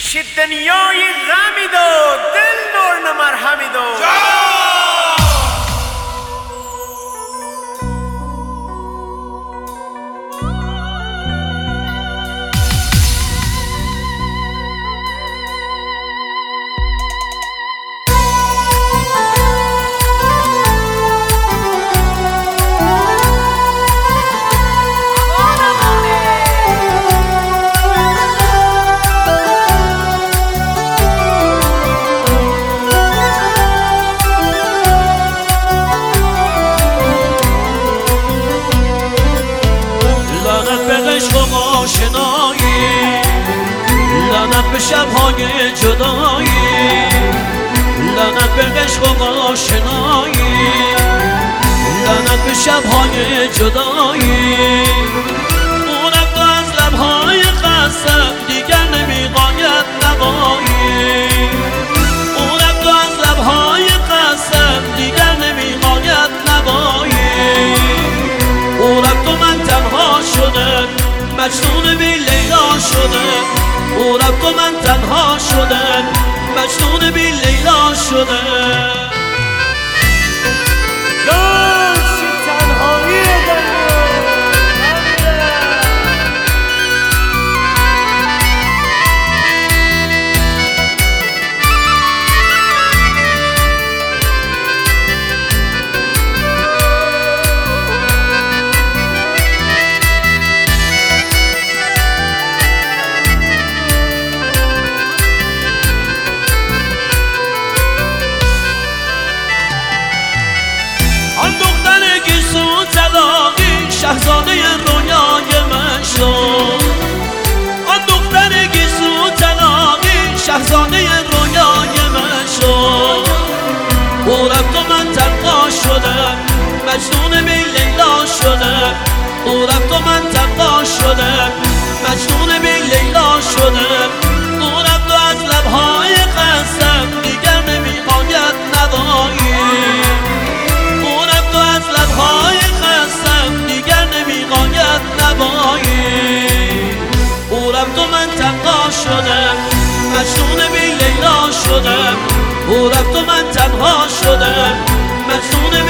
دنیای غمی دو دل نور مرهمی دو لعنت به شب‌های جدایی، لعنت به عشق و آشنایی، لعنت به شب‌های جدایی. اون رفت از لب‌های قسم دیگر نمی‌غاید نوایی، اون رفت از لب‌های قسم دیگر نمی‌غاید نوایی. اون رفت و من تنها شدم مجنون بی لیلا شدم، او رفت و من تنها شدم مجنون بی لیلا شدم. شهزاده رویای من شد، آن دختر گیسو طلاقی شهزاده رویای من شد. او رفت و من تنها شدم مجنون بی لیلا شدم، او رفت و من تنها شدم مجنون بی لیلا شدم. او رفت و از لبهای قسم دیگر نمی‌آید نوایی، او رفت و از لبهای قسم دیگر نمی‌آید نوایی. او رفت و من تنها شدم مجنون بی لیلا شدم، او رفت و من تنها شدم مجنون